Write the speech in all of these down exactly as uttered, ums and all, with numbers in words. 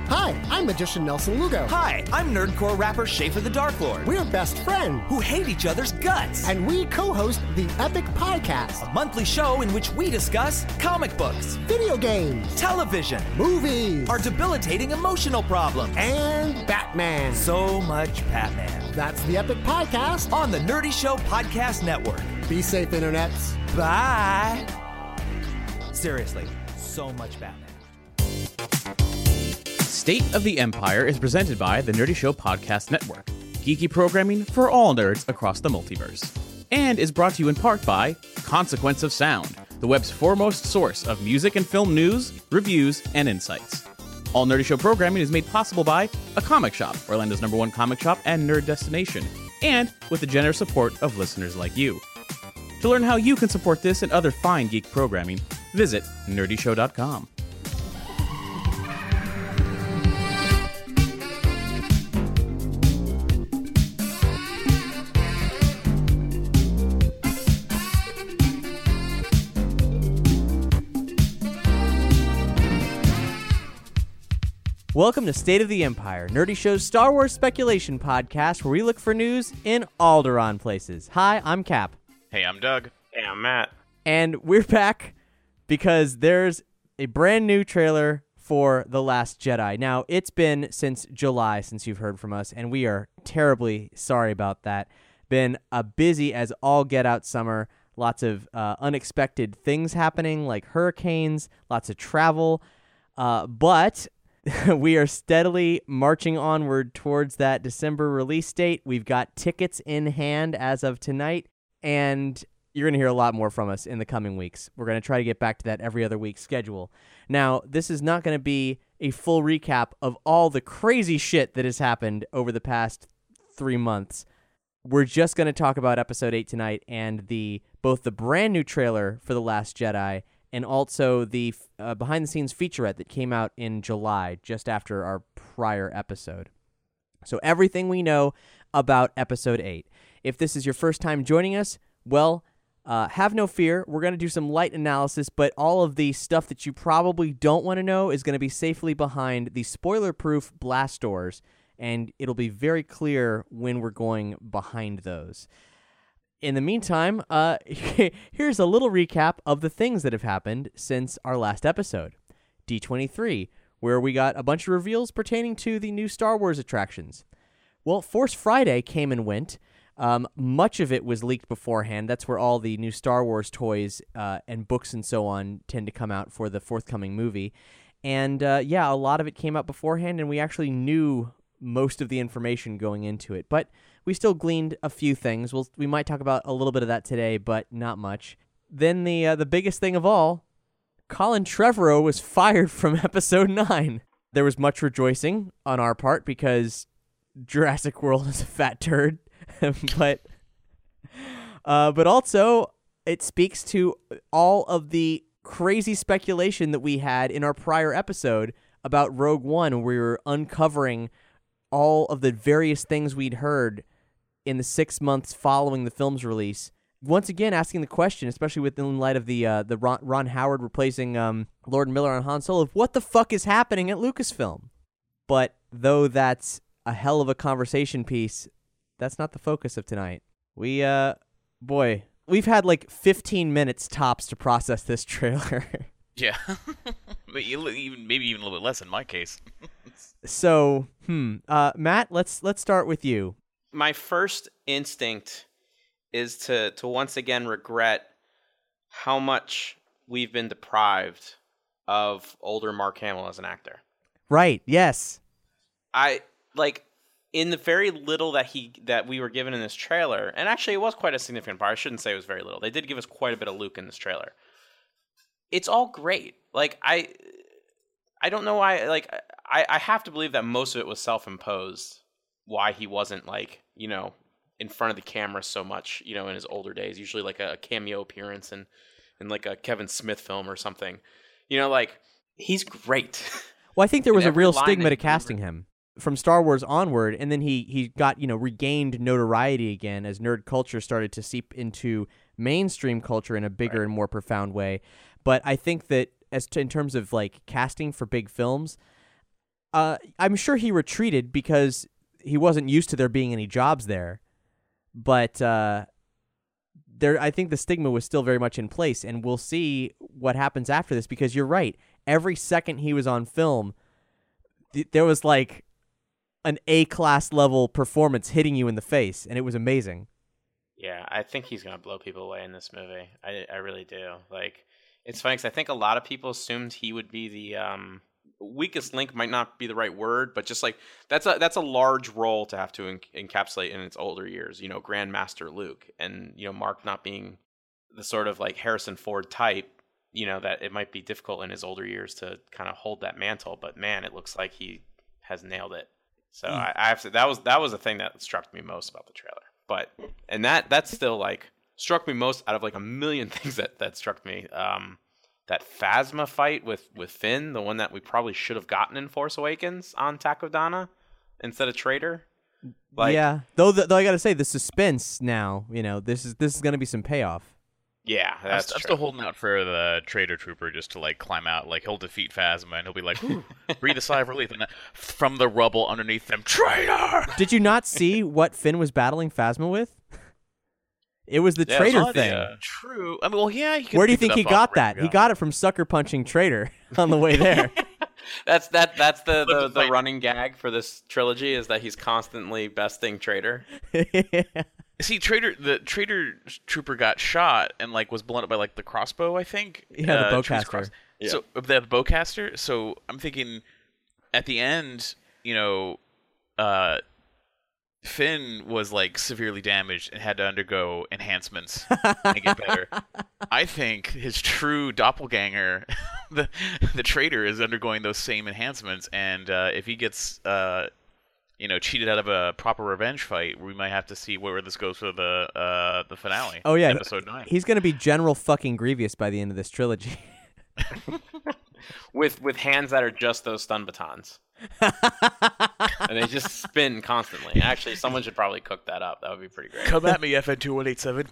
Hi, I'm magician Nelson Lugo. Hi, I'm nerdcore rapper Schaefer the Dark Lord. We're best friends who hate each other's guts. And we co-host the Epic Podcast, a monthly show in which we discuss comic books, video games, television, movies, our debilitating emotional problems, and Batman. So much Batman. That's the Epic Podcast on the Nerdy Show Podcast Network. Be safe, internets. Bye. Seriously, so much Batman. State of the Empire is presented by the Nerdy Show Podcast Network, geeky programming for all nerds across the multiverse, and is brought to you in part by Consequence of Sound, the web's foremost source of music and film news, reviews, and insights. All Nerdy Show programming is made possible by A Comic Shop, Orlando's number one comic shop and nerd destination, and with the generous support of listeners like you. To learn how you can support this and other fine geek programming, visit nerdy show dot com. Welcome to State of the Empire, Nerdy Show's Star Wars speculation podcast, where we look for news in Alderaan places. Hi, I'm Cap. Hey, I'm Doug. Hey, I'm Matt. And we're back because there's a brand new trailer for The Last Jedi. Now, it's been since July since you've heard from us, and we are terribly sorry about that. Been a busy as all get out summer. Lots of uh, unexpected things happening, like hurricanes, lots of travel. Uh, but... we are steadily marching onward towards that December release date. We've got tickets in hand as of tonight, and you're going to hear a lot more from us in the coming weeks. We're going to try to get back to that every other week schedule. Now, this is not going to be a full recap of all the crazy shit that has happened over the past three months. We're just going to talk about Episode eight tonight and the both the brand new trailer for The Last Jedi and also the uh, behind-the-scenes featurette that came out in July, just after our prior episode. So everything we know about Episode eight. If this is your first time joining us, well, uh, have no fear. We're going to do some light analysis, but all of the stuff that you probably don't want to know is going to be safely behind the spoiler-proof blast doors, and it'll be very clear when we're going behind those. In the meantime, uh, here's a little recap of the things that have happened since our last episode. D twenty-three, where we got a bunch of reveals pertaining to the new Star Wars attractions. Well, Force Friday came and went. Um, much of it was leaked beforehand. That's where all the new Star Wars toys uh, and books and so on tend to come out for the forthcoming movie. And uh, yeah, a lot of it came out beforehand, and we actually knew most of the information going into it. But we still gleaned a few things. We'll, we might talk about a little bit of that today, but not much. Then the uh, the biggest thing of all, Colin Trevorrow was fired from Episode nine. There was much rejoicing on our part because Jurassic World is a fat turd. but uh, but also, it speaks to all of the crazy speculation that we had in our prior episode about Rogue One, where we were uncovering all of the various things we'd heard in the six months following the film's release. Once again, asking the question, especially within light of the uh, the Ron, Ron Howard replacing um, Lord Miller on Han Solo, of what the fuck is happening at Lucasfilm? But though that's a hell of a conversation piece, that's not the focus of tonight. We, uh, boy, we've had like fifteen minutes tops to process this trailer. Yeah, but even maybe even a little bit less in my case. So, hmm, uh, Matt, let's let's start with you. My first instinct is to to once again regret how much we've been deprived of older Mark Hamill as an actor. Right. Yes. I like in the very little that he that we were given in this trailer, and actually it was quite a significant part. I shouldn't say it was very little. They did give us quite a bit of Luke in this trailer. It's all great. Like I, I don't know why. Like I, I have to believe that most of it was self-imposed. Why he wasn't like you know in front of the camera so much. You know, in his older days, usually like a cameo appearance in, in like a Kevin Smith film or something. You know, like he's great. Well, I think there was a real stigma to that- casting him from Star Wars onward, and then he he got you know regained notoriety again as nerd culture started to seep into mainstream culture in a bigger right. and more profound way. But I think that as to, in terms of like casting for big films, uh, I'm sure he retreated because he wasn't used to there being any jobs there. But uh, there, I think the stigma was still very much in place, and we'll see what happens after this. Because you're right, every second he was on film, th- there was like an A-class level performance hitting you in the face, and it was amazing. Yeah, I think he's gonna blow people away in this movie. I I really do. Like, it's funny because I think a lot of people assumed he would be the um, weakest link. Might not be the right word, but just like that's a that's a large role to have to en- encapsulate in its older years. You know, Grandmaster Luke, and you know Mark not being the sort of like Harrison Ford type. You know that it might be difficult in his older years to kind of hold that mantle. But man, it looks like he has nailed it. So I, I have to. That was that was the thing that struck me most about the trailer. But and that that's still like struck me most out of like a million things that, that struck me. Um, that Phasma fight with, with Finn, the one that we probably should have gotten in Force Awakens on Takodana instead of Traitor. Like, yeah, though, the, though I gotta say the suspense now. You know, this is this is gonna be some payoff. Yeah, I'm, that's st- I'm true. still holding out for the Traitor Trooper just to like climb out. Like he'll defeat Phasma and he'll be like, "Ooh, breathe a sigh of relief," and then from the rubble underneath them, "Traitor!" Did you not see what Finn was battling Phasma with? It was the Yeah, traitor it's thing. uh, True. I mean, well, yeah. He could Where do you pick it think he up off got that? Ringo. He got it from sucker punching Traitor on the way there. That's that. That's the, the, Let's the fight. running gag for this trilogy is that he's constantly besting Traitor. See, Traitor, the Traitor Trooper got shot and like was blown up by like the crossbow, I think. Yeah, the uh, Tree's bowcaster. cross- Yeah. So the, the bowcaster. So I'm thinking, at the end, you know, uh, Finn was like severely damaged and had to undergo enhancements and get better. I think his true doppelganger, the the traitor, is undergoing those same enhancements, and uh, if he gets, uh, you know, cheated out of a proper revenge fight, we might have to see where this goes for the uh, the finale. Oh yeah, episode nine. He's gonna be General fucking Grievous by the end of this trilogy. with with hands that are just those stun batons. And they just spin constantly. Actually, someone should probably cook that up. That would be pretty great. Come at me, F N two one eight seven.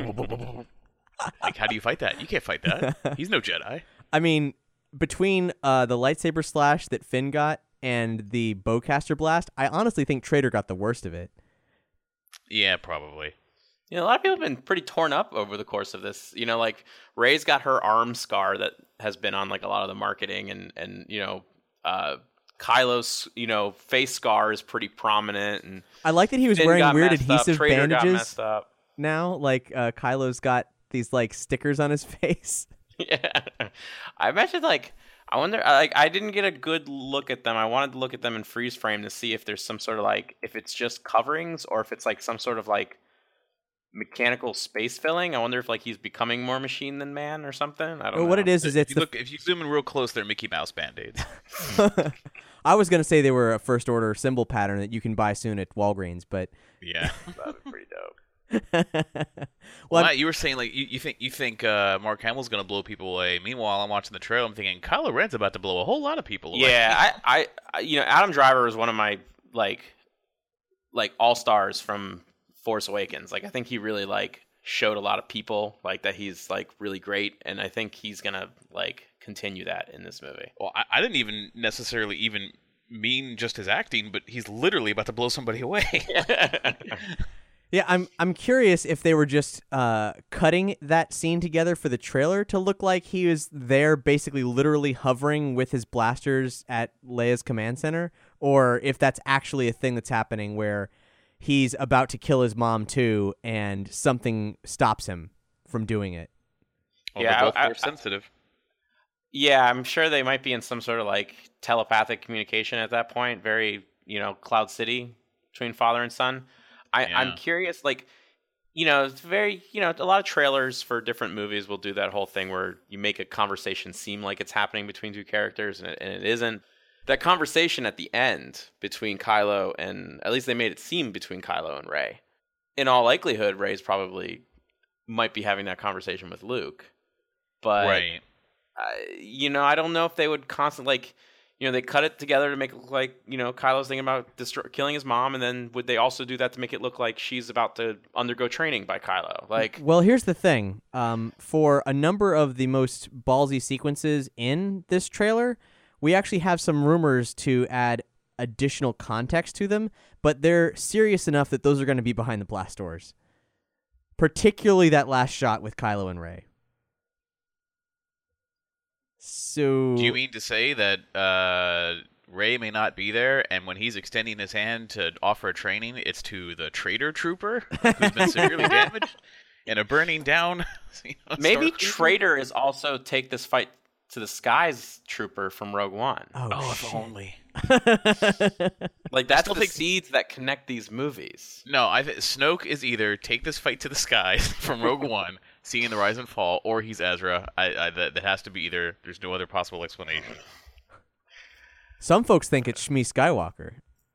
Like, how do you fight that? You can't fight that. He's no Jedi. I mean, between uh, the lightsaber slash that Finn got and the bowcaster blast, I honestly think Traitor got the worst of it. Yeah, probably. You know, a lot of people have been pretty torn up over the course of this. You know, like Rey's got her arm scar that has been on like a lot of the marketing, and and you know, uh, Kylo's you know face scar is pretty prominent. And I like that he was Finn wearing got weird messed up, adhesive Traitor got bandages messed up. now. Like uh, Kylo's got these like stickers on his face. Yeah, I imagine like I wonder. Like I didn't get a good look at them. I wanted to look at them in freeze frame to see if there's some sort of like if it's just coverings or if it's like some sort of like mechanical space filling. I wonder if like he's becoming more machine than man or something. I don't Well, know. what it is is If it's you the. look, if you zoom in real close, they're Mickey Mouse band-aids. I was gonna say they were a first order symbol pattern that you can buy soon at Walgreens, but Yeah. That'd be pretty dope. well, Matt, you were saying like you, you think you think uh, Mark Hamill's gonna blow people away. Meanwhile, I'm watching the trailer. I'm thinking Kylo Ren's about to blow a whole lot of people away. Yeah, I, I, I, you know, Adam Driver is one of my like, like all stars from Force Awakens. Like, I think he really like showed a lot of people like that he's like really great, and I think he's gonna like continue that in this movie. Well, I, I didn't even necessarily even mean just his acting, but he's literally about to blow somebody away. yeah, I'm I'm curious if they were just uh, cutting that scene together for the trailer to look like he was there, basically literally hovering with his blasters at Leia's command center, or if that's actually a thing that's happening where he's about to kill his mom too, and something stops him from doing it. Well, Yeah, they're both I- force I- sensitive. Yeah, I'm sure they might be in some sort of like telepathic communication at that point. Very, you know, Cloud City between father and son. I, Yeah. I'm curious, like, you know, it's very, you know, a lot of trailers for different movies will do that whole thing where you make a conversation seem like it's happening between two characters and it, and it isn't. That conversation at the end between Kylo and, at least they made it seem between Kylo and Rey. In all likelihood, Rey's probably might be having that conversation with Luke. But Right. uh, you know, I don't know if they would constantly like, you know, they cut it together to make it look like, you know, Kylo's thinking about destroy- killing his mom, and then would they also do that to make it look like she's about to undergo training by Kylo? Like, Well, here's the thing. Um, for a number of the most ballsy sequences in this trailer, we actually have some rumors to add additional context to them, but they're serious enough that those are going to be behind the blast doors. Particularly that last shot with Kylo and Rey. So Do you mean to say that uh, Rey may not be there, and when he's extending his hand to offer a training, it's to the traitor trooper who's been severely damaged in a burning down? You know, Maybe Star Traitor is also take this fight to the skies trooper from Rogue One. Oh, Oh, shit. if only. Like that's still the think- seeds that connect these movies. No, I th- Snoke is either take this fight to the skies from Rogue One, seeing the rise and fall, or he's Ezra. I, I that, that has to be either. There's no other possible explanation. Some folks think it's Shmi Skywalker.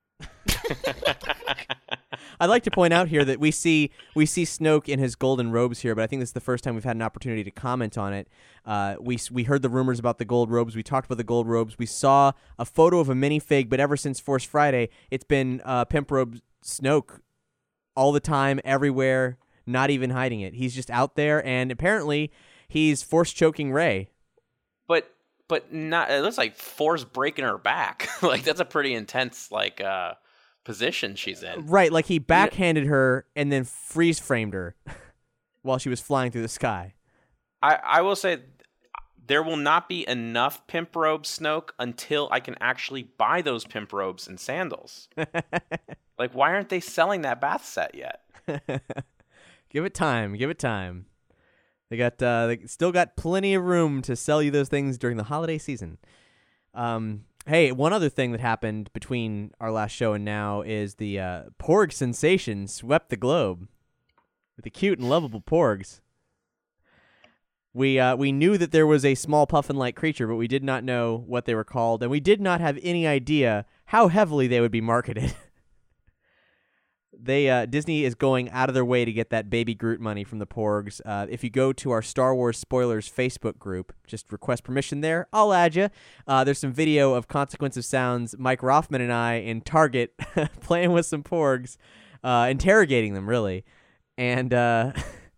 I'd like to point out here that we see we see Snoke in his golden robes here, but I think this is the first time we've had an opportunity to comment on it. Uh, we we heard the rumors about the gold robes. We talked about the gold robes. We saw a photo of a minifig, but ever since Force Friday, it's been uh, Pimp Robe Snoke all the time, everywhere, not even hiding it. He's just out there, and apparently he's force choking Rey. But but not it looks like Force breaking her back. Like that's a pretty intense like uh position she's in. Right, like he backhanded her and then freeze framed her while she was flying through the sky. I, I will say there will not be enough pimp robe Snoke until I can actually buy those pimp robes and sandals. Like, why aren't they selling that bath set yet? Give it time. Give it time. They got uh, they still got plenty of room to sell you those things during the holiday season. Um, hey, one other thing that happened between our last show and now is the uh, Porg sensation swept the globe with the cute and lovable Porgs. We uh, we knew that there was a small puffin-like creature, but we did not know what they were called, and we did not have any idea how heavily they would be marketed. They uh, Disney is going out of their way to get that Baby Groot money from the Porgs. Uh, if you go to our Star Wars Spoilers Facebook group, just request permission there. I'll add you. Uh, there's some video of Consequence of Sounds, Mike Rothman and I in Target playing with some Porgs, uh, interrogating them, really. And uh,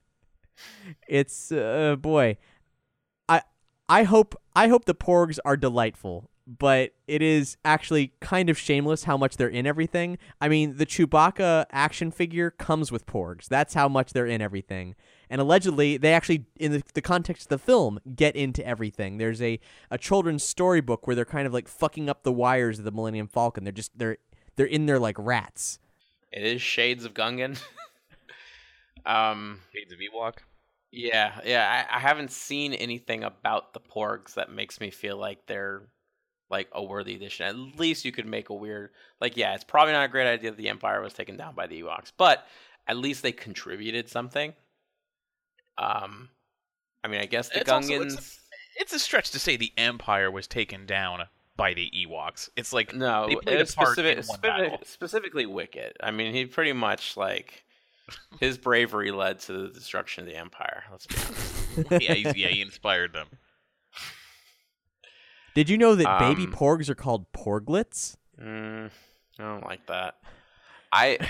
it's, uh, boy, I I hope I hope the Porgs are delightful. But it is actually kind of shameless how much they're in everything. I mean, the Chewbacca action figure comes with Porgs. That's how much they're in everything. And allegedly, they actually, in the, the context of the film, get into everything. There's a, a children's storybook where they're kind of like fucking up the wires of the Millennium Falcon. They're just, they're they're in there like rats. It is shades of Gungan. um, Shades of Ewok. yeah, yeah. I, I haven't seen anything about the Porgs that makes me feel like they're like a worthy addition. At least you could make a weird, like, yeah, it's probably not a great idea that the Empire was taken down by the Ewoks, but at least they contributed something. Um, I mean, I guess the It's also- Gungans. it's, a, it's a stretch to say the Empire was taken down by the Ewoks. It's like No, they played it's a part specific, in one specific, battle. specifically Wicket. I mean, he pretty much like his bravery led to the destruction of the Empire. Let's be honest. yeah, he's, yeah, he inspired them. Did you know that baby Um, Porgs are called Porglets? Mm, I don't like that. I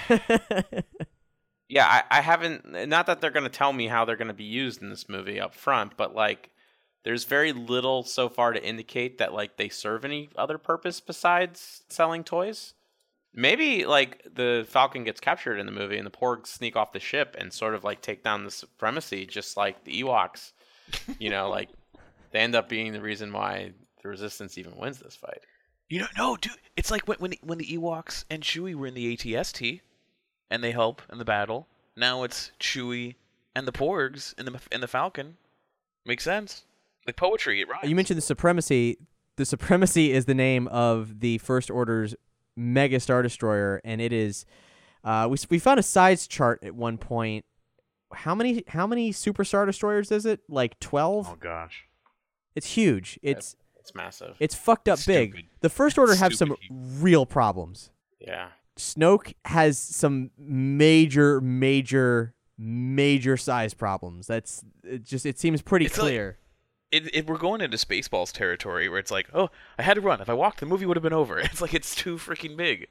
yeah, I, I haven't. Not that they're going to tell me how they're going to be used in this movie up front, but like, there's very little so far to indicate that like they serve any other purpose besides selling toys. Maybe like the Falcon gets captured in the movie and the Porgs sneak off the ship and sort of like take down the supremacy, just like the Ewoks. You know, like they end up being the reason why the Resistance even wins this fight. You know, no, dude. It's like when when the, when the Ewoks and Chewie were in the A T S T, and they help in the battle. Now it's Chewie and the Porgs in the in the Falcon. Makes sense. Like poetry, it rhymes. You mentioned the Supremacy. The Supremacy is the name of the First Order's Mega Star Destroyer, and it is. Uh, we we found a size chart at one point. How many how many Super Star Destroyers is it? Like twelve? Oh gosh. It's huge. It's It's massive. it's fucked up big. Stupid. The First Order have some Stupid. real problems. Yeah. Snoke has some major, major, major size problems. That's it just it seems pretty It's like- clear. It, it, we're going into Spaceballs territory where it's like, oh, I had to run. If I walked, the movie would have been over. It's like it's too freaking big.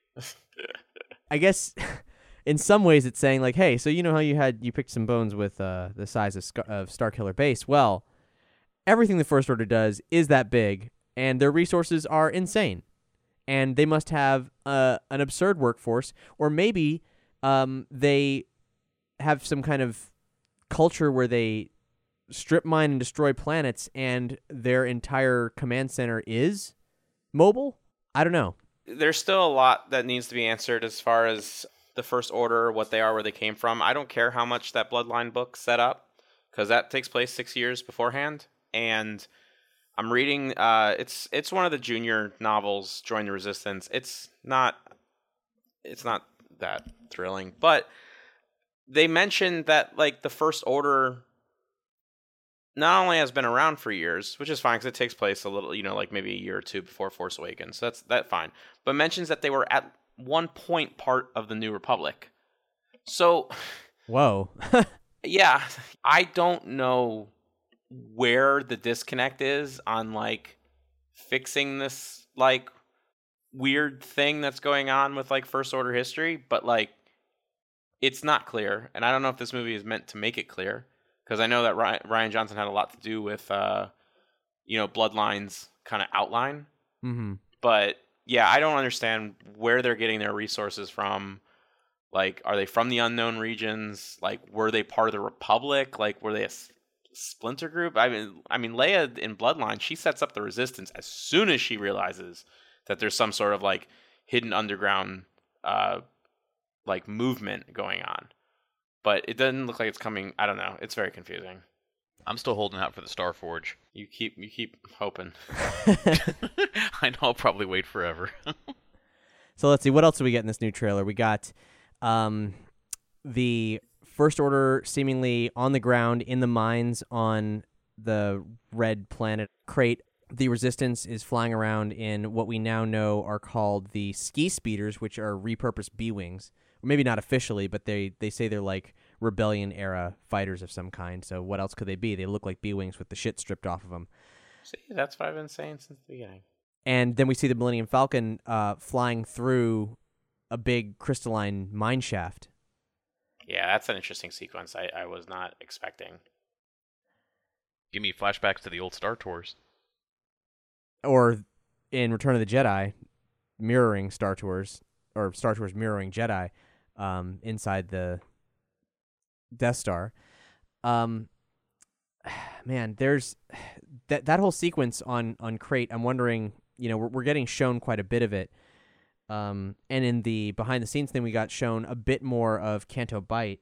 I guess in some ways it's saying like, hey, so you know how you had you picked some bones with uh, the size of, Scar- of Starkiller Base? Well, everything the First Order does is that big, and their resources are insane. And they must have uh, an absurd workforce, or maybe um, they have some kind of culture where they strip mine and destroy planets, and their entire command center is mobile? I don't know. There's still a lot that needs to be answered as far as the First Order, what they are, where they came from. I don't care how much that Bloodline book set up, because that takes place six years beforehand. And I'm reading, uh, it's it's one of the junior novels, Join the Resistance. It's not, it's not that thrilling, but they mentioned that, like, the First Order not only has been around for years, which is fine because it takes place a little, you know, like maybe a year or two before Force Awakens. So that's that fine. But mentions that they were at one point part of the New Republic. So, Whoa. yeah, I don't know where the disconnect is on, like, fixing this, like, weird thing that's going on with, like, First Order history, but, like, it's not clear. And I don't know if this movie is meant to make it clear. Because I know that Rian Johnson had a lot to do with, uh, you know, Bloodline's kind of outline. Mm-hmm. But, yeah, I don't understand where they're getting their resources from. Like, are they from the unknown regions? Like, were they part of the Republic? Like, were they a s- splinter group? I mean, I mean, Leia in Bloodline, she sets up the Resistance as soon as she realizes that there's some sort of, like, hidden underground, uh, like, movement going on. But it doesn't look like it's coming. I don't know. It's very confusing. I'm still holding out for the Starforge. You keep you keep hoping. I know I'll probably wait forever. So let's see. What else do we get in this new trailer? We got um, the First Order seemingly on the ground in the mines on the red planet Crate. The Resistance is flying around in what we now know are called the Ski Speeders, which are repurposed B-Wings. Maybe not officially, but they, they say they're like rebellion-era fighters of some kind. So what else could they be? They look like B-Wings with the shit stripped off of them. See, that's what I've been saying since the beginning. And then we see the Millennium Falcon uh, flying through a big crystalline mine shaft. Yeah, that's an interesting sequence I, I was not expecting. Give me flashbacks to the old Star Tours. Or in Return of the Jedi, mirroring Star Tours, or Star Tours mirroring Jedi um, inside the Death Star. Um, man, there's that that whole sequence on, on Crate. I'm wondering, you know, we're, we're getting shown quite a bit of it. Um, and in the behind-the-scenes thing, we got shown a bit more of Canto Bight.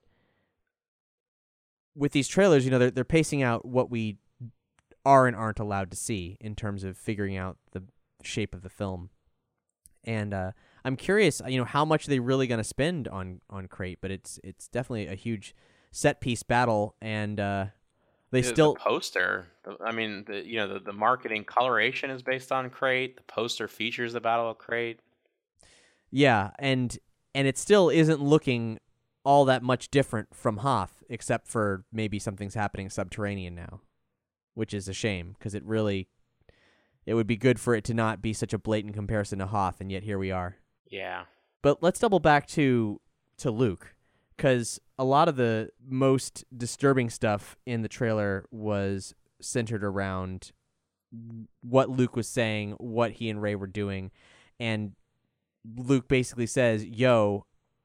With these trailers, you know, they're, they're pacing out what we are and aren't allowed to see in terms of figuring out the shape of the film. And uh, I'm curious, you know, how much are they really going to spend on, on Crate, but it's it's definitely a huge set-piece battle, and uh, they the, still... The poster, I mean, the, you know, the, the marketing coloration is based on Crate. The poster features the Battle of Crate. Yeah, and and it still isn't looking all that much different from Hoth, except for maybe something's happening subterranean now, which is a shame, because it really... It would be good for it to not be such a blatant comparison to Hoth, and yet here we are. Yeah. But let's double back to to Luke, because a lot of the most disturbing stuff in the trailer was centered around what Luke was saying, what he and Rey were doing, and Luke basically says, yo,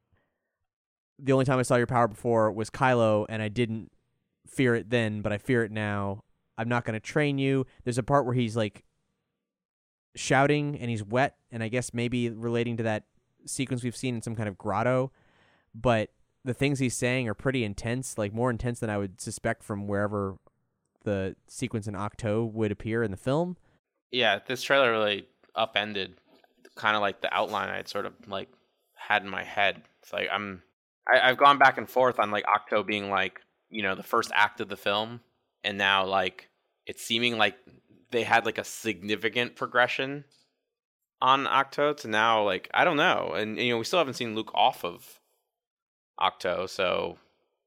the only time I saw your power before was Kylo, and I didn't fear it then, but I fear it now. I'm not going to train you. There's a part where he's like shouting and he's wet, and I guess maybe relating to that sequence we've seen in some kind of grotto, but the things he's saying are pretty intense, like more intense than I would suspect from wherever the sequence in Octo would appear in the film. Yeah, this trailer really upended kind of like the outline I'd sort of like had in my head. It's like I'm I, I've gone back and forth on like Octo being like, you know, the first act of the film, and now like it's seeming like they had like a significant progression on Octo to now, like, I don't know. And, you know, we still haven't seen Luke off of Octo, so.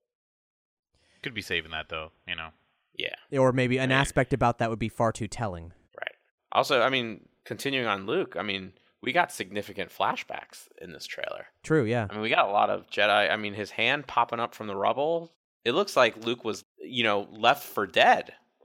Could be saving that, though, you know. Yeah. Or maybe an Right. aspect about that would be far too telling. Right. Also, I mean, continuing on Luke, I mean, we got significant flashbacks in this trailer. True, yeah. I mean, we got a lot of Jedi. I mean, his hand popping up from the rubble. It looks like Luke was, you know, left for dead.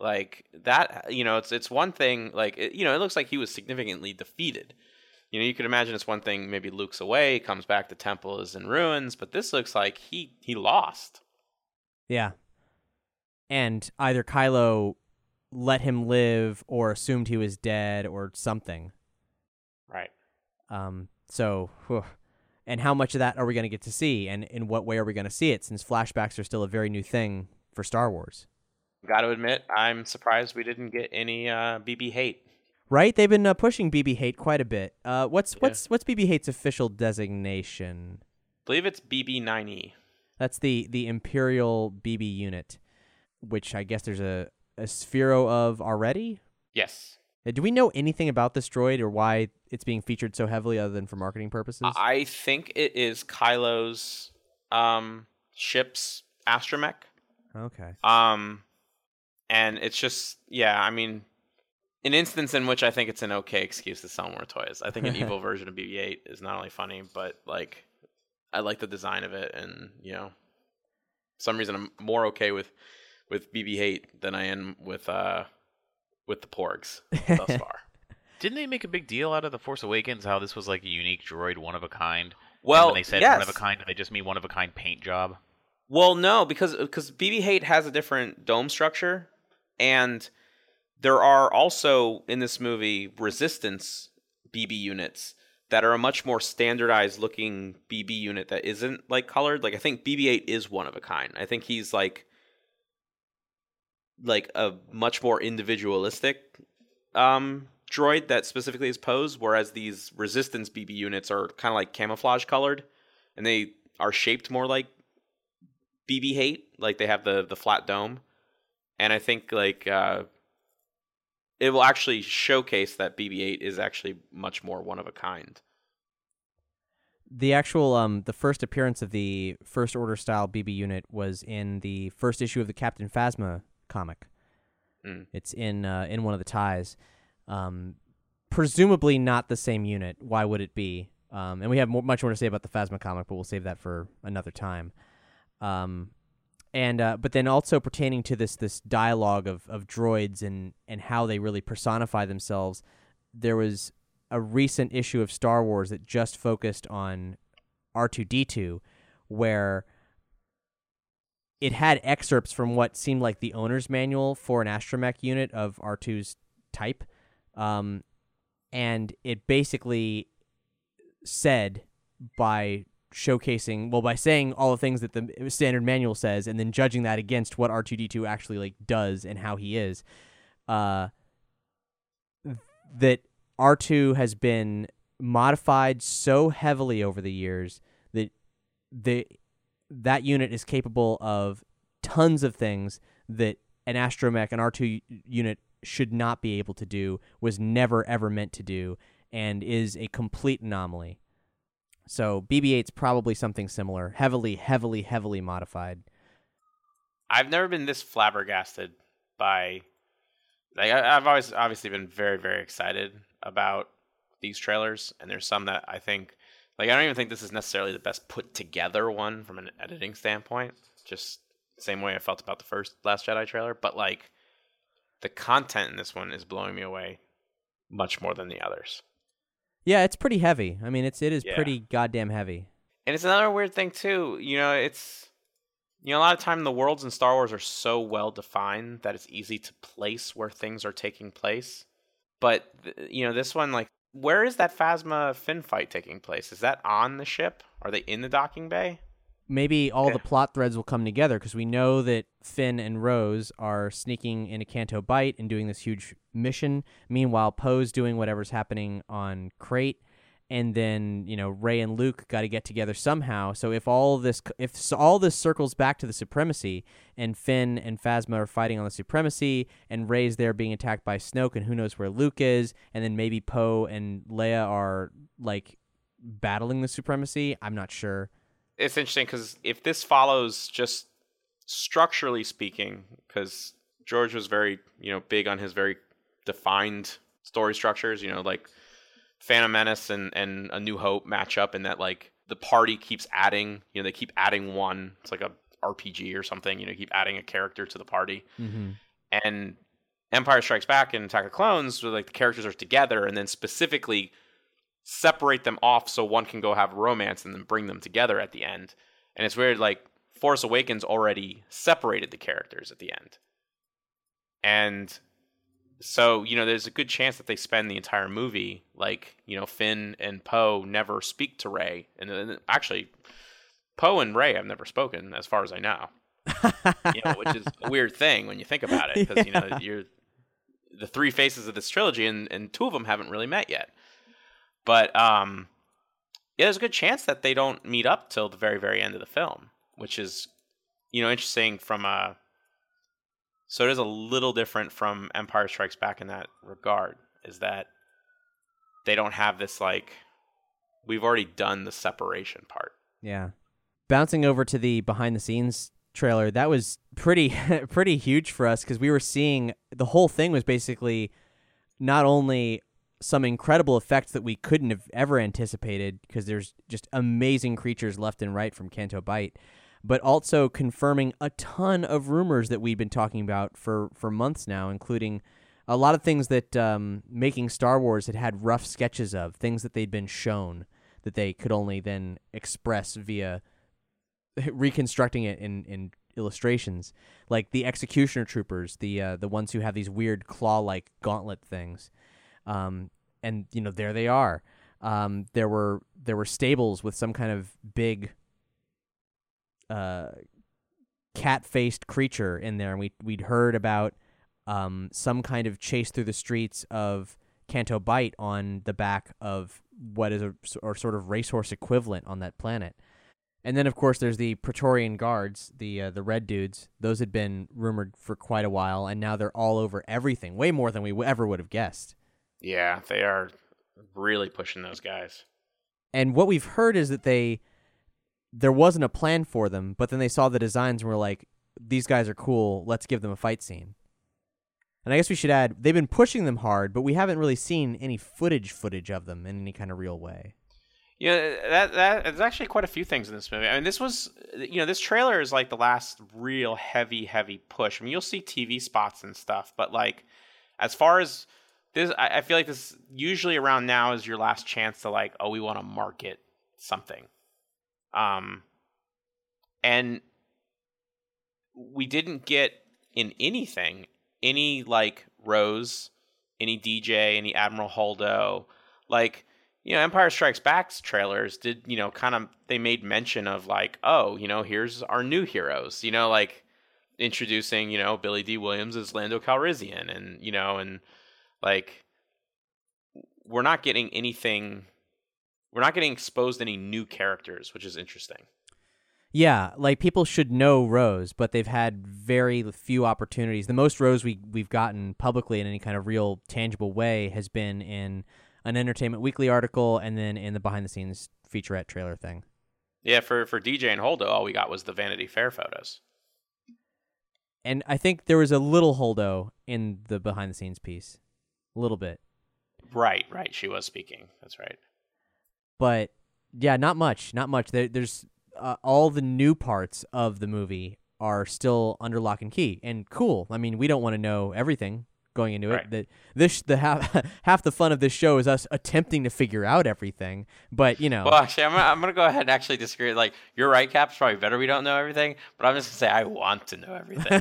Like that, you know, it's it's one thing. Like it, you know, it looks like he was significantly defeated. You know, you could imagine it's one thing. Maybe Luke's away, comes back, the temple is in ruins, but this looks like he he lost. Yeah. And either Kylo let him live or assumed he was dead or something. Right. Um. So, whew. And how much of that are we going to get to see, and in what way are we going to see it? Since flashbacks are still a very new thing for Star Wars. Got to admit, I'm surprised we didn't get any uh, B B hate. Right? They've been uh, pushing B B hate quite a bit. Uh, what's Yeah. what's what's B B hate's official designation? I believe it's B B nine E. That's the the Imperial B B unit, which I guess there's a a Sphero of already. Yes. Uh, Do we know anything about this droid or why it's being featured so heavily, other than for marketing purposes? I think it is Kylo's um, ship's astromech. Okay. Um, and it's just, yeah, I mean, an instance in which I think it's an okay excuse to sell more toys. I think an evil version of B B eight is not only funny, but, like, I like the design of it, and, you know, for some reason I'm more okay with, with B B eight than I am with, uh, with the Porgs thus far. Didn't they make a big deal out of The Force Awakens, how this was like a unique droid, one of a kind? Well, and when they said yes. one of a kind, did they just mean one of a kind paint job? Well, no, because because B B eight has a different dome structure, and there are also in this movie Resistance B B units that are a much more standardized looking B B unit that isn't like colored. Like I think B B eight is one of a kind. I think he's like like a much more individualistic um, droid that specifically is posed, whereas these Resistance B B units are kind of like camouflage colored, and they are shaped more like B B eight, like they have the the flat dome. And I think like uh, it will actually showcase that B B eight is actually much more one of a kind. The actual um the first appearance of the First Order style B B unit was in the first issue of the Captain Phasma comic. Mm. It's in uh, in one of the ties. Um, presumably not the same unit. Why would it be? Um, and we have more, much more to say about the Phasma comic, but we'll save that for another time. Um, and uh, but then also pertaining to this this dialogue of, of droids and, and how they really personify themselves, there was a recent issue of Star Wars that just focused on R two D two, where it had excerpts from what seemed like the owner's manual for an astromech unit of R two's type, um, and it basically said by showcasing, well, by saying all the things that the standard manual says, and then judging that against what R two D two actually like does and how he is, uh, that R two has been modified so heavily over the years that the that unit is capable of tons of things that an astromech, an R two unit should not be able to do, was never ever meant to do, and is a complete anomaly. So B B eight's probably something similar, heavily, heavily, heavily modified. I've never been this flabbergasted by, like, I, I've always obviously been very, very excited about these trailers, and there's some that I think, like, I don't even think this is necessarily the best put together one from an editing standpoint, just same way I felt about the first Last Jedi trailer, but, like, the content in this one is blowing me away much more than the others. Yeah, it's pretty heavy. I mean, it's it is Yeah. pretty goddamn heavy. And it's another weird thing too. You know, it's you know a lot of time the worlds in Star Wars are so well defined that it's easy to place where things are taking place. But th- you know, this one, like, where is that Phasma Finn fight taking place? Is that on the ship? Are they in the docking bay? Maybe all Okay. the plot threads will come together, because we know that Finn and Rose are sneaking into Canto Bight and doing this huge mission. Meanwhile, Poe's doing whatever's happening on Crate, and then you know Rey and Luke got to get together somehow. So if all this if so all this circles back to the Supremacy, and Finn and Phasma are fighting on the Supremacy, and Rey's there being attacked by Snoke, and who knows where Luke is, and then maybe Poe and Leia are like battling the Supremacy. I'm not sure. It's interesting because if this follows just structurally speaking, because George was very, you know, big on his very defined story structures, you know, like Phantom Menace and, and A New Hope match up in that, like, the party keeps adding, you know, they keep adding one. It's like a R P G or something, you know, keep adding a character to the party. Mm-hmm. And Empire Strikes Back and Attack of Clones, where like the characters are together, and then specifically separate them off so one can go have a romance and then bring them together at the end. And it's weird, like Force Awakens already separated the characters at the end. And so, you know, there's a good chance that they spend the entire movie, like, you know, Finn and Poe never speak to Rey. And then, actually, Poe and Rey have never spoken, as far as I know. You know, which is a weird thing when you think about it, because, you know, you're the three faces of this trilogy, and, and two of them haven't really met yet. But, um, yeah, there's a good chance that they don't meet up till the very, very end of the film, which is, you know, interesting from a... So it is a little different from Empire Strikes Back in that regard, is that they don't have this, like, we've already done the separation part. Yeah. Bouncing over to the behind-the-scenes trailer, that was pretty pretty huge for us, because we were seeing, the whole thing was basically not only some incredible effects that we couldn't have ever anticipated, because there's just amazing creatures left and right from Canto Bight, but also confirming a ton of rumors that we've been talking about for, for months now, including a lot of things that um, Making Star Wars had had rough sketches of, things that they'd been shown that they could only then express via reconstructing it in, in illustrations, like the Executioner Troopers, the uh, the ones who have these weird claw-like gauntlet things. Um, and, you know, there they are. Um, there were there were stables with some kind of big uh, cat-faced creature in there, and we we'd heard about um, some kind of chase through the streets of Canto Bight on the back of what is a or sort of racehorse equivalent on that planet. And then, of course, there's the Praetorian Guards, the uh, the red dudes. Those had been rumored for quite a while, and now they're all over everything, way more than we ever would have guessed. Yeah, they are really pushing those guys. And what we've heard is that they there wasn't a plan for them, but then they saw the designs and were like, these guys are cool, let's give them a fight scene. And I guess we should add, they've been pushing them hard, but we haven't really seen any footage footage of them in any kind of real way. Yeah, that that there's actually quite a few things in this movie. I mean, this was, you know, this trailer is like the last real heavy, heavy push. I mean, you'll see T V spots and stuff, but like, as far as this, I, I feel like this usually around now is your last chance to like, oh, we want to market something. Um, and we didn't get in anything, any like Rose, any D J, any Admiral Holdo, like, you know, Empire Strikes Back's trailers did, you know, kind of, they made mention of like, oh, you know, here's our new heroes, you know, like introducing, you know, Billy D. Williams as Lando Calrissian, and, you know, and like, we're not getting anything, we're not getting exposed to any new characters, which is interesting. Yeah, like people should know Rose, but they've had very few opportunities. The most Rose we, we've gotten publicly in any kind of real tangible way has been in an Entertainment Weekly article, and then in the behind-the-scenes featurette trailer thing. Yeah, for, for D J and Holdo, all we got was the Vanity Fair photos. And I think there was a little Holdo in the behind-the-scenes piece. A little bit. Right, right. She was speaking. That's right. But, yeah, not much. Not much. There, there's uh, all the new parts of the movie are still under lock and key. And cool. I mean, we don't want to know everything going into right. it. The, this the half half the fun of this show is us attempting to figure out everything. But, you know. Well, actually, I'm gonna, I'm gonna go ahead and actually disagree. Like, you're right, Cap. It's probably better we don't know everything. But I'm just gonna say I want to know everything.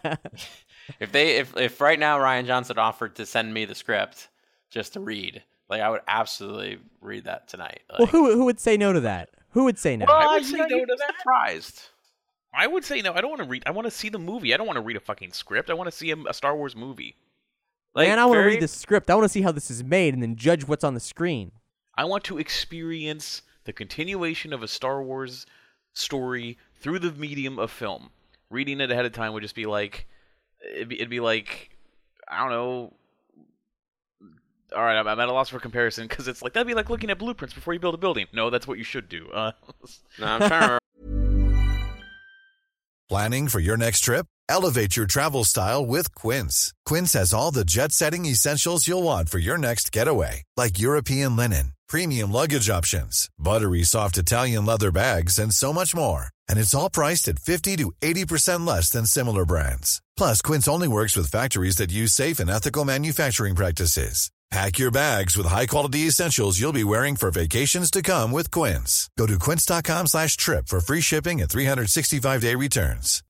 if they, if if right now Rian Johnson offered to send me the script just to read, like, I would absolutely read that tonight. Like, well, who who would say no to that? Who would say no? Well, I would you say know, no you'd to be that. surprised. I would say no. I don't want to read. I want to see the movie. I don't want to read a fucking script. I want to see a, a Star Wars movie. Like, Man, I want to very... read the script. I want to see how this is made and then judge what's on the screen. I want to experience the continuation of a Star Wars story through the medium of film. Reading it ahead of time would just be like, it'd be, it'd be like, I don't know. All right, I'm, I'm at a loss for comparison, because it's like, that'd be like looking at blueprints before you build a building. No, that's what you should do. Uh, No, I'm trying to remember. Planning for your next trip? Elevate your travel style with Quince. Quince has all the jet-setting essentials you'll want for your next getaway, like European linen, premium luggage options, buttery soft Italian leather bags, and so much more. And it's all priced at fifty to eighty percent less than similar brands. Plus, Quince only works with factories that use safe and ethical manufacturing practices. Pack your bags with high-quality essentials you'll be wearing for vacations to come with Quince. Go to quince.com slash trip for free shipping and three sixty-five day returns.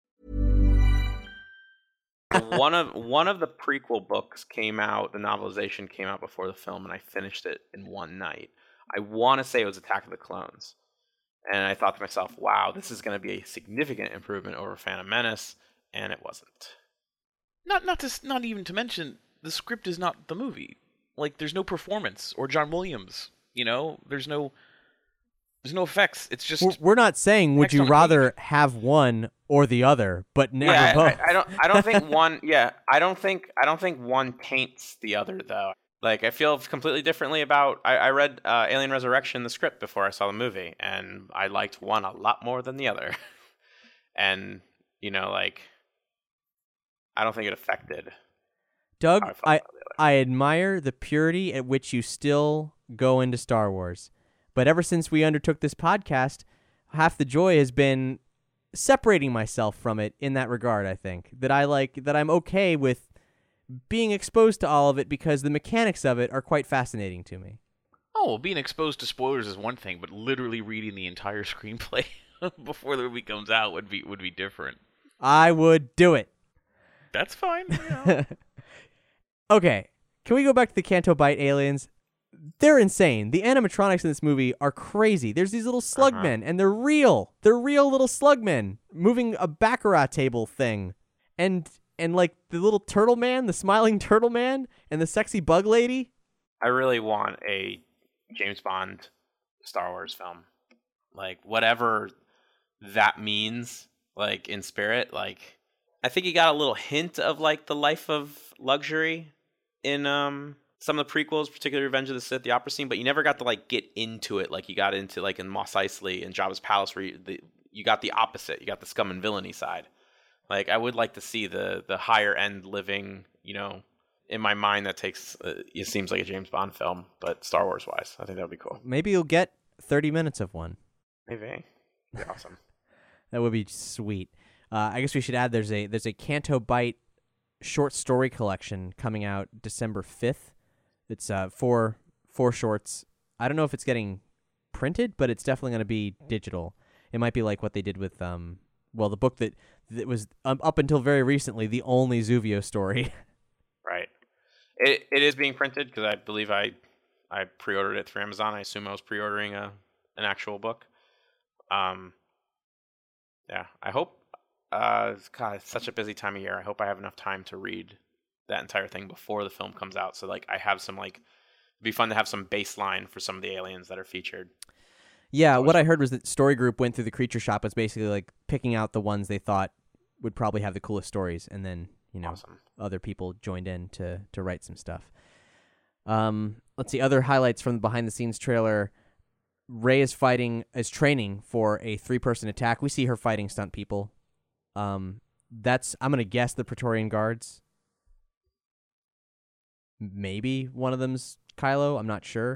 one of one of the prequel books came out, the novelization came out before the film, and I finished it in one night. I want to say it was Attack of the Clones. And I thought to myself, wow, this is going to be a significant improvement over Phantom Menace, and it wasn't. Not not to s- not even to mention the script is not the movie. Like there's no performance or John Williams. You know, there's no there's no effects. It's just We're- We're not saying would text you on a rather page. have one or the other, but never Yeah, both. I, I don't. I don't think one. Yeah, I don't think. I don't think one taints the other, though. Like I feel completely differently about. I, I read uh, Alien Resurrection, the script, before I saw the movie, and I liked one a lot more than the other. and you know, like, I don't think it affected. Doug, how I felt I, about the other. I admire the purity at which you still go into Star Wars. But ever since we undertook this podcast, half the joy has been separating myself from it in that regard, I think. That I like that I'm okay with being exposed to all of it because the mechanics of it are quite fascinating to me. oh, well, being exposed to spoilers is one thing, but literally reading the entire screenplay before the movie comes out would be would be different. I would do it. That's fine. You know. Okay, can we go back to the Canto Bite aliens? They're insane. The animatronics in this movie are crazy. There's these little slugmen, and they're real. They're real little slugmen moving a baccarat table thing. And and like the little turtle man, the smiling turtle man, and the sexy bug lady. I really want a James Bond Star Wars film. Like, whatever that means, like, in spirit. Like, I think you got a little hint of, like, the life of luxury in um some of the prequels, particularly Revenge of the Sith, the opera scene, but you never got to, like, get into it like you got into, like, in Mos Eisley and Jabba's Palace, where you, the, you got the opposite. You got the scum and villainy side. Like, I would like to see the the higher-end living, you know, in my mind that takes, uh, it seems like a James Bond film, but Star Wars-wise, I think that would be cool. Maybe you'll get thirty minutes of one. Maybe. That'd be awesome. That would be sweet. Uh, I guess we should add there's a there's a Canto Bite short story collection coming out December fifth. It's uh, four four shorts. I don't know if it's getting printed, but it's definitely going to be digital. It might be like what they did with um well the book that that was um, up until very recently the only Zuvio story. Right. It It is being printed because I believe I I pre-ordered it through Amazon. I assume I was pre-ordering a an actual book. Um. Yeah, I hope. Uh, God, it's such a busy time of year. I hope I have enough time to read that entire thing before the film comes out. So, like, I have some, like, it'd be fun to have some baseline for some of the aliens that are featured. Yeah, what I heard was that Story Group went through the creature shop. Was basically like picking out the ones they thought would probably have the coolest stories, and then you know Awesome. other people joined in to to write some stuff. Um, let's see other highlights from the behind the scenes trailer. Rey is fighting, is training for a three person attack. We see her fighting stunt people. Um, that's I'm gonna guess the Praetorian Guards. Maybe one of them's Kylo. I'm not sure.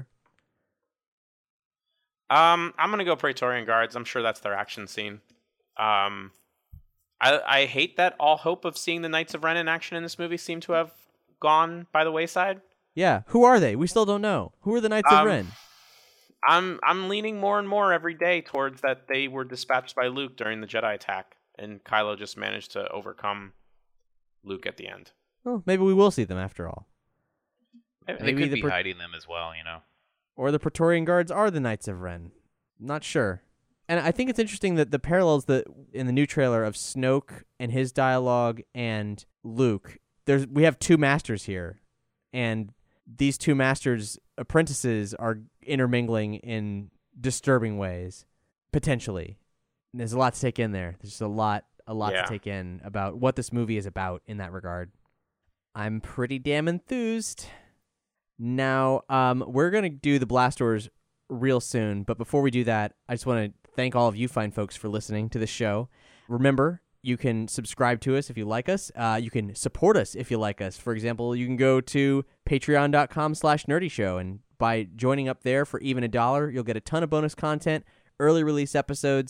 Um, I'm gonna go Praetorian Guards. I'm sure that's their action scene. Um, I I hate that all hope of seeing the Knights of Ren in action in this movie seemed to have gone by the wayside. Yeah, who are they? We still don't know. Who are the Knights of Um, Ren? I'm I'm leaning more and more every day towards that they were dispatched by Luke during the Jedi attack, and Kylo just managed to overcome Luke at the end. Well, maybe we will see them after all. They Maybe could the be per- hiding them as well, you know. Or the Praetorian Guards are the Knights of Ren. Not sure. And I think it's interesting that the parallels that in the new trailer of Snoke and his dialogue and Luke, there's we have two masters here, and these two masters' apprentices are intermingling in disturbing ways, potentially. And there's a lot to take in there. There's just a lot, a lot Yeah. to take in about what this movie is about in that regard. I'm pretty damn enthused. Now, um, we're going to do the Blast Doors real soon, but before we do that, I just want to thank all of you fine folks for listening to the show. Remember, you can subscribe to us if you like us. Uh, you can support us if you like us. For example, you can go to patreon.com slash nerdy show, and by joining up there for even a dollar, you'll get a ton of bonus content, early release episodes,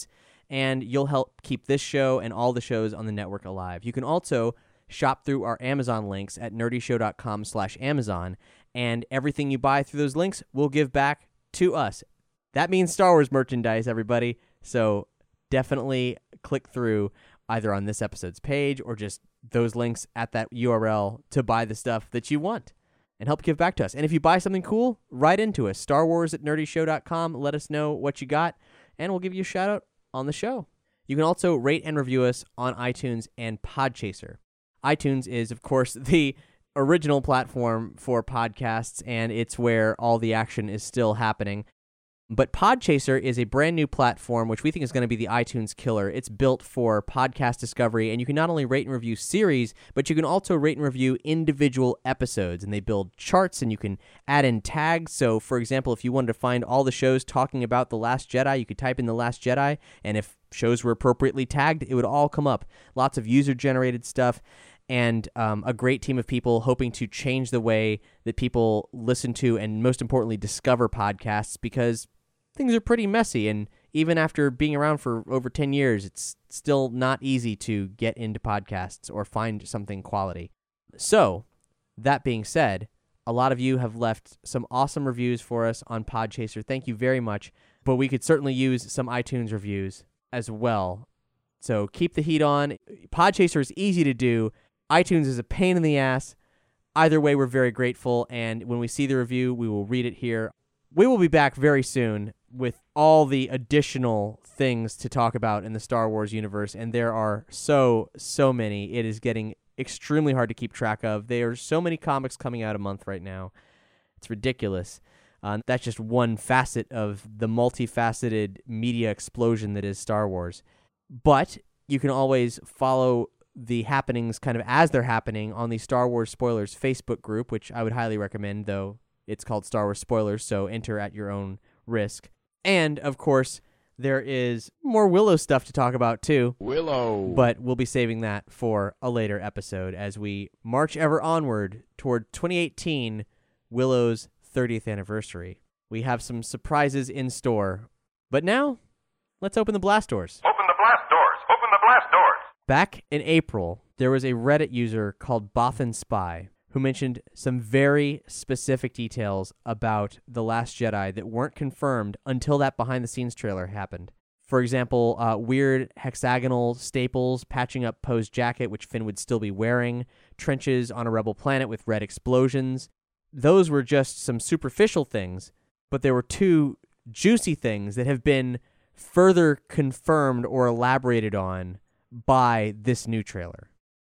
and you'll help keep this show and all the shows on the network alive. You can also shop through our Amazon links at nerdyshow.com slash Amazon, and everything you buy through those links will give back to us. That means Star Wars merchandise, everybody. So definitely click through either on this episode's page or just those links at that U R L to buy the stuff that you want and help give back to us. And if you buy something cool, write into us, Star Wars at nerdyshow dot com. Let us know what you got, and we'll give you a shout-out on the show. You can also rate and review us on iTunes and Podchaser. iTunes is, of course, the original platform for podcasts, and it's where all the action is still happening. But Podchaser is a brand new platform, which we think is going to be the iTunes killer. It's built for podcast discovery, and you can not only rate and review series, but you can also rate and review individual episodes. And they build charts, and you can add in tags. So, for example, if you wanted to find all the shows talking about The Last Jedi, you could type in The Last Jedi, and if shows were appropriately tagged, it would all come up. Lots of user-generated stuff, and um, a great team of people hoping to change the way that people listen to and, most importantly, discover podcasts, because things are pretty messy, and even after being around for over ten years, it's still not easy to get into podcasts or find something quality. So, that being said, a lot of you have left some awesome reviews for us on Podchaser. Thank you very much, but we could certainly use some iTunes reviews as well. So keep the heat on. Podchaser is easy to do. iTunes is a pain in the ass. Either way, we're very grateful, and when we see the review, we will read it here. We will be back very soon with all the additional things to talk about in the Star Wars universe, and there are so, so many. It is getting extremely hard to keep track of. There are so many comics coming out a month right now. It's ridiculous. Uh, that's just one facet of the multifaceted media explosion that is Star Wars. But you can always follow the happenings kind of as they're happening on the Star Wars Spoilers Facebook group, which I would highly recommend, though it's called Star Wars Spoilers, so enter at your own risk. And, of course, there is more Willow stuff to talk about, too. Willow. But we'll be saving that for a later episode as we march ever onward toward twenty eighteen, Willow's thirtieth anniversary. We have some surprises in store. But now, let's open the blast doors. Open the blast doors! Open the blast doors! Back in April, there was a Reddit user called Bothan Spy who mentioned some very specific details about The Last Jedi that weren't confirmed until that behind-the-scenes trailer happened. For example, uh, weird hexagonal staples patching up Poe's jacket, which Finn would still be wearing, trenches on a rebel planet with red explosions. Those were just some superficial things, but there were two juicy things that have been further confirmed or elaborated on by this new trailer.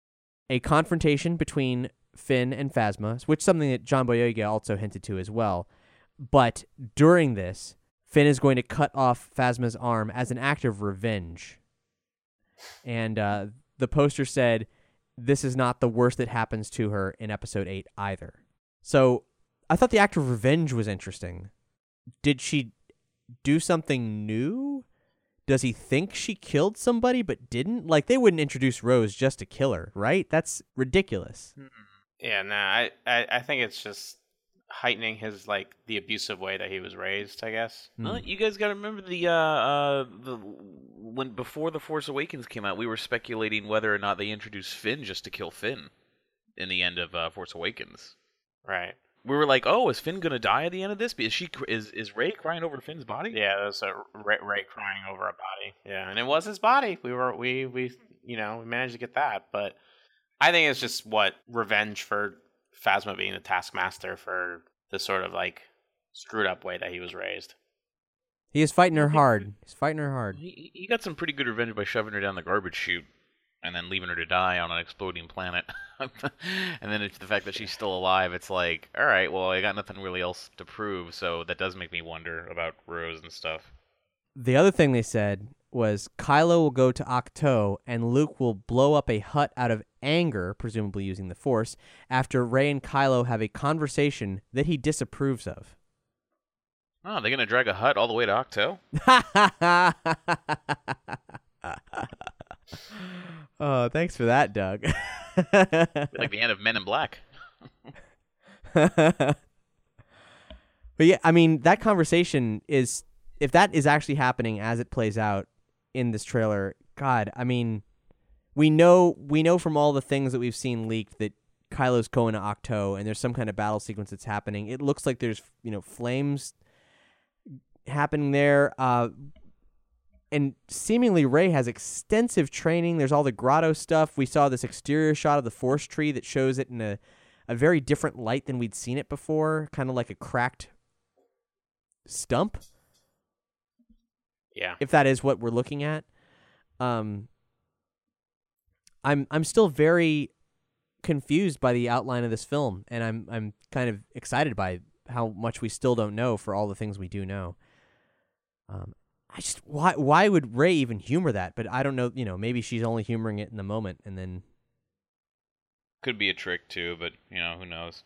A confrontation between Finn and Phasma, which is something that John Boyega also hinted to as well. But during this, Finn is going to cut off Phasma's arm as an act of revenge. And uh, the poster said, this is not the worst that happens to her in Episode eight either. So I thought the act of revenge was interesting. Did she do something new? Does he think she killed somebody but didn't? Like, they wouldn't introduce Rose just to kill her, right? That's ridiculous. Yeah, no, I, I, I think it's just heightening his, like, the abusive way that he was raised, I guess. Well, you guys got to remember the, uh, uh, the when before The Force Awakens came out, we were speculating whether or not they introduced Finn just to kill Finn in the end of uh, Force Awakens. Right. We were like, oh, is Finn gonna die at the end of this? Is she is is Rey crying over Finn's body? Yeah, there's a Rey, Rey crying over a body. Yeah, and it was his body. We were we we you know we managed to get that, but I think it's just what revenge for Phasma being the Taskmaster for the sort of like screwed up way that he was raised. He is fighting her hard. He's fighting her hard. He he got some pretty good revenge by shoving her down the garbage chute and then leaving her to die on an exploding planet. And then it's the fact that she's still alive, it's like, all right, well, I got nothing really else to prove, so that does make me wonder about Rose and stuff. The other thing they said was Kylo will go to Ahch-To, and Luke will blow up a hut out of anger, presumably using the Force, after Rey and Kylo have a conversation that he disapproves of. Oh, they're going to drag a hut all the way to Ahch-To? Oh, thanks for that, Doug. Like the end of Men in Black. But yeah, I mean, that conversation is, if that is actually happening as it plays out, in this trailer. God, I mean, we know we know from all the things that we've seen leaked that Kylo's going to Ahch-To, and there's some kind of battle sequence that's happening. It looks like there's, you know, flames happening there. Uh, and seemingly Rey has extensive training. There's all the grotto stuff. We saw this exterior shot of the Force tree that shows it in a, a very different light than we'd seen it before, kind of like a cracked stump. Yeah. If that is what we're looking at. Um, I'm I'm still very confused by the outline of this film, and I'm I'm kind of excited by how much we still don't know for all the things we do know. Um, I just why why would Rey even humor that? But I don't know. You know, maybe she's only humoring it in the moment, and then Could be a trick too, but you know, who knows?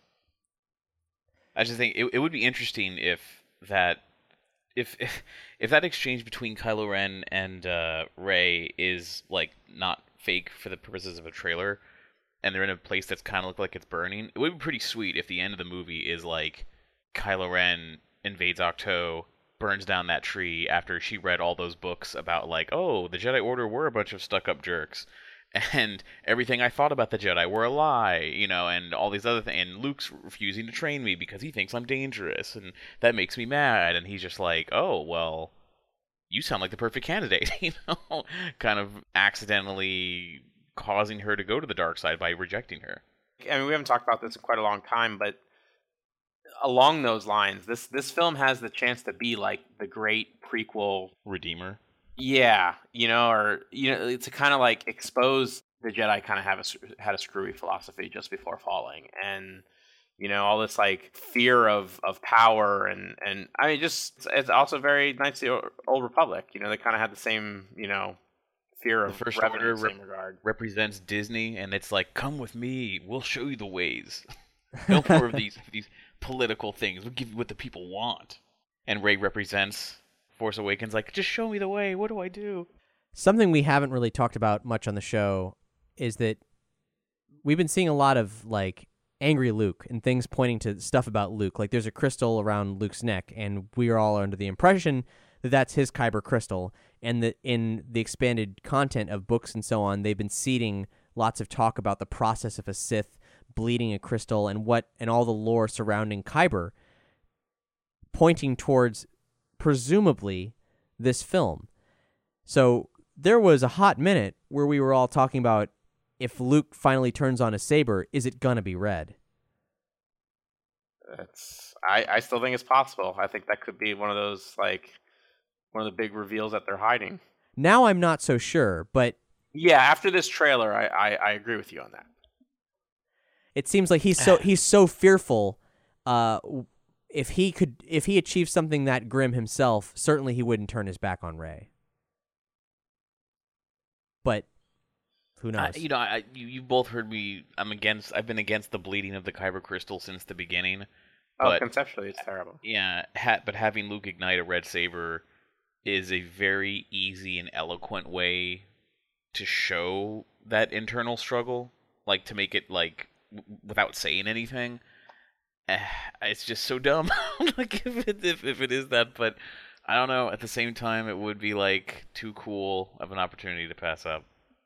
I just think it it would be interesting if that if if, if that exchange between Kylo Ren and uh, Rey is like not fake for the purposes of a trailer, and they're in a place that's kind of look like it's burning. It would be pretty sweet if the end of the movie is like Kylo Ren invades Ahch-To, burns down that tree after she read all those books about like, oh, the Jedi Order were a bunch of stuck-up jerks, and everything I thought about the Jedi were a lie, you know, and all these other things, and Luke's refusing to train me because he thinks I'm dangerous, and that makes me mad, and he's just like, oh, well, you sound like the perfect candidate, you know, kind of accidentally causing her to go to the dark side by rejecting her. I mean, we haven't talked about this in quite a long time, but along those lines, this this film has the chance to be like the great prequel Redeemer. Yeah, you know, or you know, to kind of like expose the Jedi kind of have a had a screwy philosophy just before falling, and you know, all this like fear of, of power, and, and I mean, just it's also very Knights of the Old Republic. You know, they kind of had the same, you know, fear of The First revenue Order in the same rep- regard. represents Disney, and it's like, come with me, we'll show you the ways. No more of these these political things. We'll give you what the people want. And Rey represents Force Awakens, like, just show me the way. What do I do? something we haven't really talked about much on the show is that we've been seeing a lot of like angry Luke and things pointing to stuff about Luke. Like there's a crystal around Luke's neck, and we are all under the impression that that's his Kyber crystal, and that in the expanded content of books and so on, they've been seeding lots of talk about the process of a Sith bleeding a crystal and what and all the lore surrounding Kyber, pointing towards presumably this film. So there was a hot minute where we were all talking about, if Luke finally turns on a saber, is it gonna be red? It's I, I still think it's possible. I think that could be one of those like one of the big reveals that they're hiding. Now I'm not so sure, but Yeah, after this trailer, I, I, I agree with you on that. it seems like he's so he's so fearful. Uh, if he could, if he achieved something that grim himself, certainly he wouldn't turn his back on Rey. But who knows? Uh, you know, I, you you both heard me. I'm against. I've been against the bleeding of the Kyber crystal since the beginning. Oh, But conceptually, it's terrible. yeah, ha- but having Luke ignite a red saber is a very easy and eloquent way to show that internal struggle, like to make it like w- without saying anything. Eh, it's just so dumb. Like if it if, if it is that, but I don't know. At the same time, it would be like too cool of an opportunity to pass up.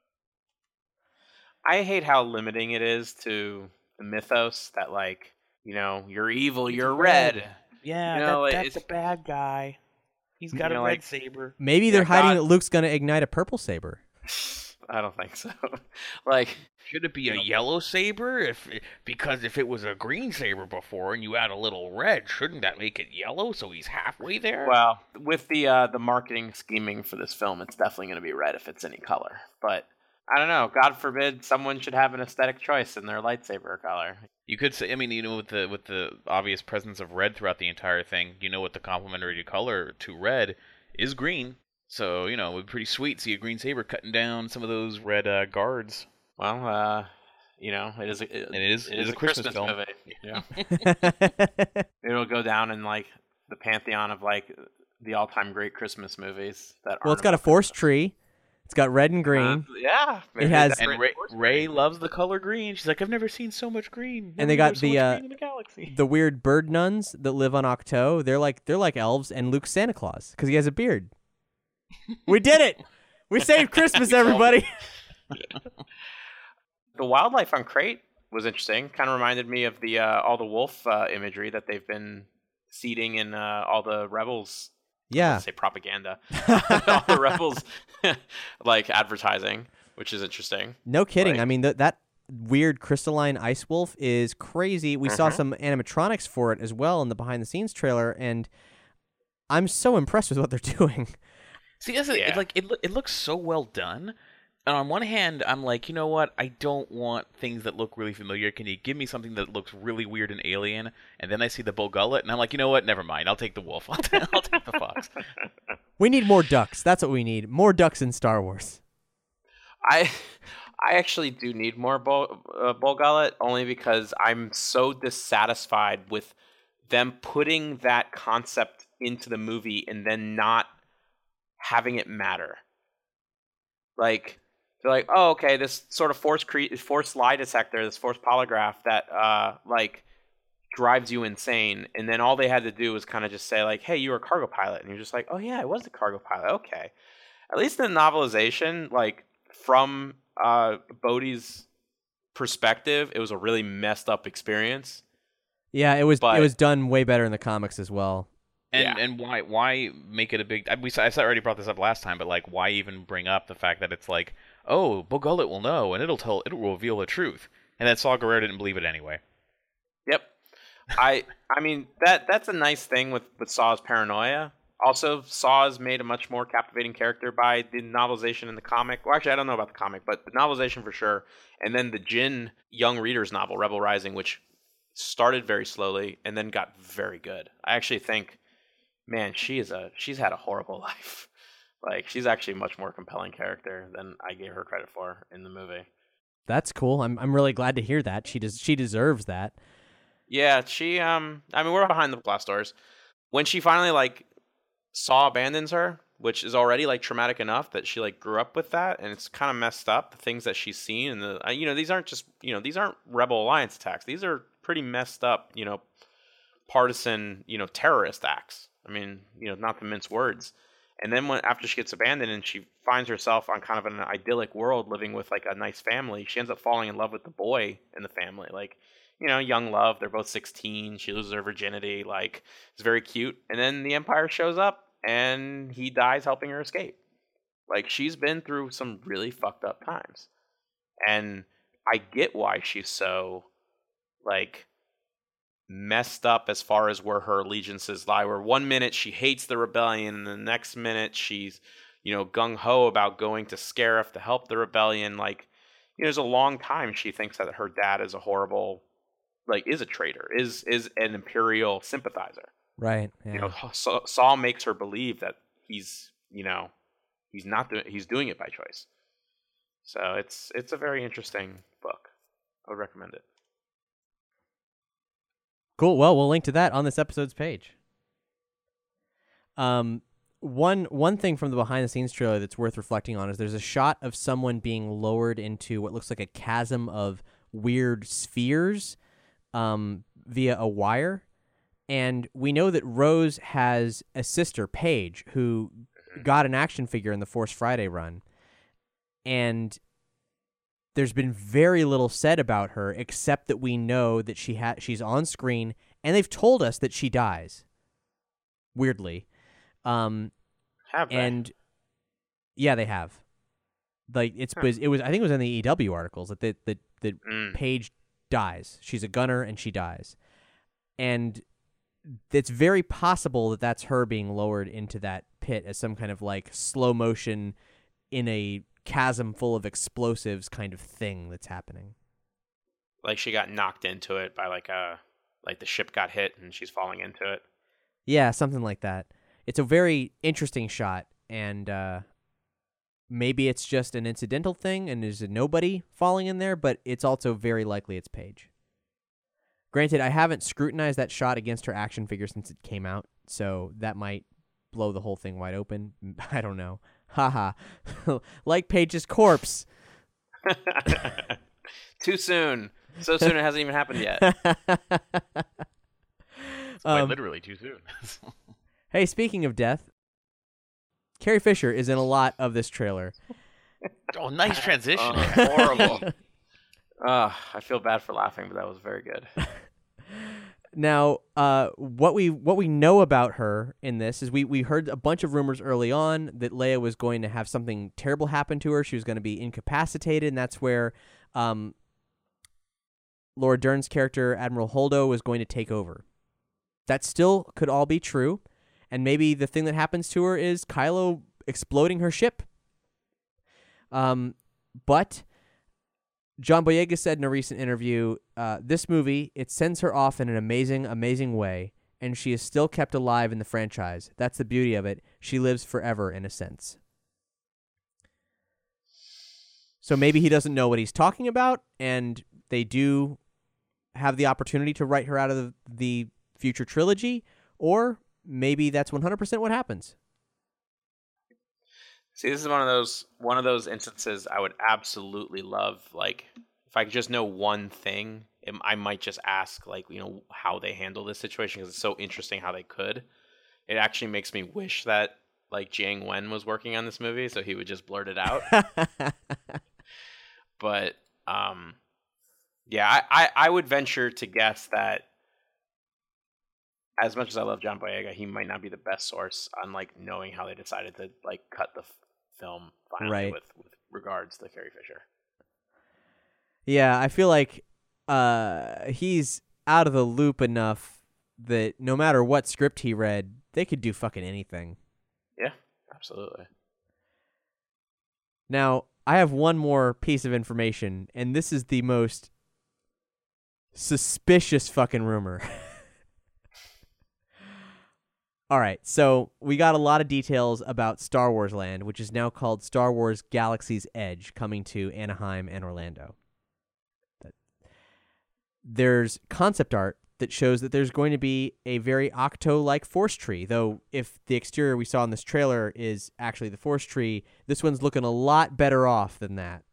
I hate how limiting it is to the mythos that, like, you know, you're evil, you're red. Yeah, You know, that, like, that's it's- a bad guy. He's got You a know, red like- saber. Maybe they're Yeah, hiding God- that Luke's gonna ignite a purple saber. I don't think so. Like, Should it be a yellow saber? If because if it was a green saber before and you add a little red, shouldn't that make it yellow? So he's halfway there. well, with the uh, the marketing scheming for this film, it's definitely going to be red if it's any color. But I don't know. God forbid someone should have an aesthetic choice in their lightsaber color. you could say. I mean, you know, with the with the obvious presence of red throughout the entire thing, you know what the complementary color to red is green. So you know, it would be pretty sweet to see a green saber cutting down some of those red uh, guards. Well, uh, you know, it is. A, it, It is- It it is is a a Christmas Christmas, film. movie. Yeah. It'll go down in like the pantheon of like the all-time great Christmas movies. That Well, it's aren't got a about force Christmas. tree. It's got red and Uh, green, yeah, maybe has- that's And great Ray, force Ray green. loves the color green. She's like, I've never seen so much green. And they Never got there's so the, much uh, green in the galaxy. the weird bird nuns that live on Ahch-To. They're like they're like elves, and Luke's Santa Claus because he has a beard. We did it. We saved Christmas, everybody. The wildlife on Crate was interesting. Kind of reminded me of the uh, all the wolf uh, imagery that they've been seeding in uh, all the Rebels. Yeah. Let's say propaganda. All the Rebels like advertising, which is interesting. No kidding. Like- I mean, th- that weird crystalline ice wolf is crazy. We saw Mhm. some animatronics for it as well in the behind the scenes trailer, and I'm so impressed with what they're doing. See, that's it. Yeah. It, like it, loo- it looks so well done. And on one hand, I'm like, you know what? I don't want things that look really familiar. Can you give me something that looks really weird and alien? And then I see the bull gullet, and I'm like, you know what? Never mind. I'll take the wolf. I'll, t- I'll take the fox. We need more ducks. That's what we need. More ducks in Star Wars. I I actually do need more bull, uh, bull gullet only because I'm so dissatisfied with them putting that concept into the movie and then not having it matter. Like they're like, oh, okay, this sort of force cre- force lie detector, this force polygraph that uh like drives you insane, and then all they had to do was kind of just say like, hey, you were a cargo pilot, and you're just like, oh yeah, I was a cargo pilot. Okay, at least in the novelization, like from uh Bodhi's perspective, it was a really messed up experience. Yeah, it was But- it was done way better in the comics as well. And Yeah. and why why make it a big? I, we I already brought this up last time, but like, why even bring up the fact that it's like, oh, Bull Gullet will know, and it'll tell, it will reveal the truth, and then Saw Gerrera didn't believe it anyway. Yep. I I mean that that's a nice thing with with Saw's paranoia. Also, Saw's made a much more captivating character by the novelization in the comic. Well, actually, I don't know about the comic, but the novelization for sure. And then the Jin young readers novel, Rebel Rising, which started very slowly and then got very good. I actually think, man, she is a she's had a horrible life. Like, she's actually a much more compelling character than I gave her credit for in the movie. That's cool. I'm I'm really glad to hear that. She does she deserves that. Yeah, she um I mean, we're behind the glass doors. When she finally like Saw abandons her, which is already like traumatic enough that she like grew up with that, and it's kind of messed up, the things that she's seen, and the uh, you know, these aren't just, you know, these aren't Rebel Alliance attacks. These are pretty messed up, you know, partisan, you know, terrorist acts. I mean, you know, not to mince words. And then when after she gets abandoned and she finds herself on kind of an idyllic world living with like a nice family, she ends up falling in love with the boy in the family. Like, you know, young love. They're both sixteen. She loses her virginity. Like, it's very cute. And then the Empire shows up and he dies helping her escape. Like, she's been through some really fucked up times. And I get why she's so, like, messed up as far as where her allegiances lie. Where one minute she hates the rebellion, and the next minute she's, you know, gung-ho about going to Scarif to help the rebellion. Like, you know, there's a long time she thinks that her dad is a horrible, like, is a traitor, is is an Imperial sympathizer. Right. Yeah. You know, Saw, Saw makes her believe that he's, you know, he's not doing, he's doing it by choice. So it's it's a very interesting book. I would recommend it. Cool. Well, we'll link to that on this episode's page. Um, one one thing from the behind the scenes trailer that's worth reflecting on is there's a shot of someone being lowered into what looks like a chasm of weird spheres, um, via a wire, and we know that Rose has a sister, Paige, who got an action figure in the Force Friday run, and there's been very little said about her except that we know that she ha- she's on screen, and they've told us that she dies. Weirdly. Um, Have they? and yeah, they have. Like it's Huh. was it was I think it was in the E W articles that that that, that Mm. Paige dies. She's a gunner and she dies. And it's very possible that that's her being lowered into that pit as some kind of like slow motion in a chasm full of explosives kind of thing that's happening. Like she got knocked into it by like a like the ship got hit and she's falling into it. Yeah, something like that. It's a very interesting shot, and uh, maybe it's just an incidental thing and there's a nobody falling in there, but it's also very likely it's Paige. Granted, I haven't scrutinized that shot against her action figure since it came out, so that might blow the whole thing wide open. I don't know. Haha. Like Paige's corpse. Too soon. So soon it hasn't even happened yet. Quite Um, literally too soon. Hey, speaking of death, Carrie Fisher is in a lot of this trailer. Oh, nice transition. Uh, horrible. uh, I feel bad for laughing, but that was very good. Now, uh, what we what we know about her in this is we, we heard a bunch of rumors early on that Leia was going to have something terrible happen to her. She was going to be incapacitated, and that's where um, Laura Dern's character, Admiral Holdo, was going to take over. That still could all be true, and maybe the thing that happens to her is Kylo exploding her ship. Um, but John Boyega said in a recent interview, uh, this movie, it sends her off in an amazing, amazing way, and she is still kept alive in the franchise. That's the beauty of it. She lives forever, in a sense. So maybe he doesn't know what he's talking about, and they do have the opportunity to write her out of the, the future trilogy, or maybe that's one hundred percent what happens. See, this is one of those one of those instances I would absolutely love. Like, if I could just know one thing, it, I might just ask, like, you know, how they handle this situation, because it's so interesting how they could. It actually makes me wish that, like, Jiang Wen was working on this movie, so he would just blurt it out. But, um, yeah, I, I, I would venture to guess that, as much as I love John Boyega, he might not be the best source on, like, knowing how they decided to, like, cut the f- film finally Right. with, with regards to Carrie Fisher. Yeah, I feel like uh, he's out of the loop enough that no matter what script he read, they could do fucking anything. Yeah, absolutely. Now, I have one more piece of information, and this is the most suspicious fucking rumor. All right, so we got a lot of details about Star Wars Land, which is now called Star Wars Galaxy's Edge, coming to Anaheim and Orlando. There's concept art that shows that there's going to be a very Octo-like force tree, though if the exterior we saw in this trailer is actually the force tree, this one's looking a lot better off than that.